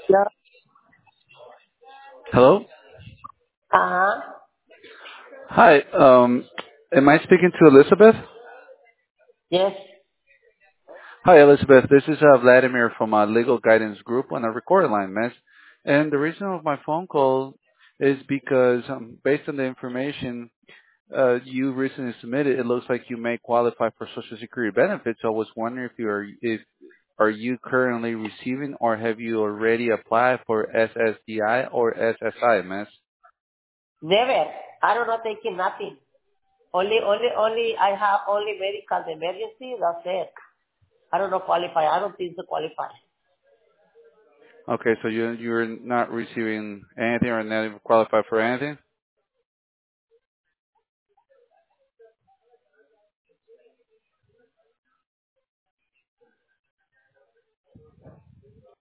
No. Hello. Uh-huh. Hi. Am I speaking to Elizabeth? Yes. Hi, Elizabeth. This is Vladimir from Legal Guidance Group on a recorded line, miss. And the reason of my phone call is because, based on the information you recently submitted, it looks like you may qualify for Social Security benefits. So I was wondering if are you currently receiving or have you already applied for SSDI or SSI, miss? Never. I don't know taking nothing. Only, I have only medical emergency. That's it. I don't know qualify. I don't think to qualify. Okay, so you're not receiving anything or not even qualified for anything?